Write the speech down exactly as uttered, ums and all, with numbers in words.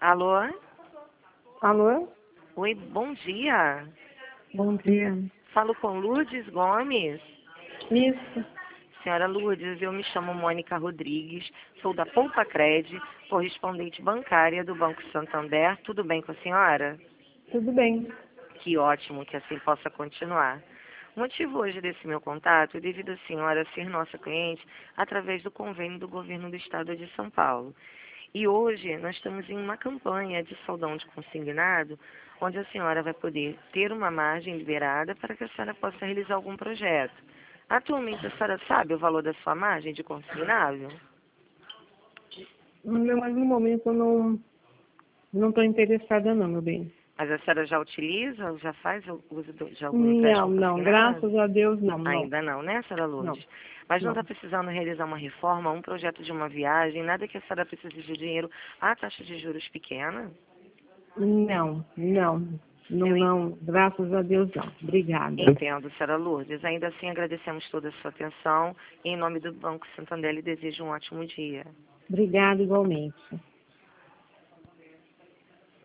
Alô? Alô? Oi, bom dia. Bom dia. Falo com Lourdes Gomes. Isso. Senhora Lourdes, eu me chamo Mônica Rodrigues, sou da Poupa Cred, correspondente bancária do Banco Santander. Tudo bem com a senhora? Tudo bem. Que ótimo, que assim possa continuar. O motivo hoje desse meu contato é devido a senhora ser nossa cliente através do convênio do governo do estado de São Paulo. E hoje nós estamos em uma campanha de saldão de consignado, onde a senhora vai poder ter uma margem liberada para que a senhora possa realizar algum projeto. Atualmente a senhora sabe o valor da sua margem de consignado? Não, mas no momento eu não não estou interessada não, meu bem. Mas a senhora já utiliza, ou já faz o uso do- de algum Não, empréstimo não. consignado? Graças a Deus, não. Não. Ainda não, né, senhora Não. Lourdes? Mas não Não. está precisando realizar uma reforma, um projeto de uma viagem, nada que a senhora precise de dinheiro à taxa de juros pequena? Não. Não. Não, Eu não. Graças a Deus, não. Obrigada. entendo, senhora Lourdes. Ainda assim, agradecemos toda a sua atenção e, em nome do Banco Santander, lhe desejo um ótimo dia. Obrigada igualmente.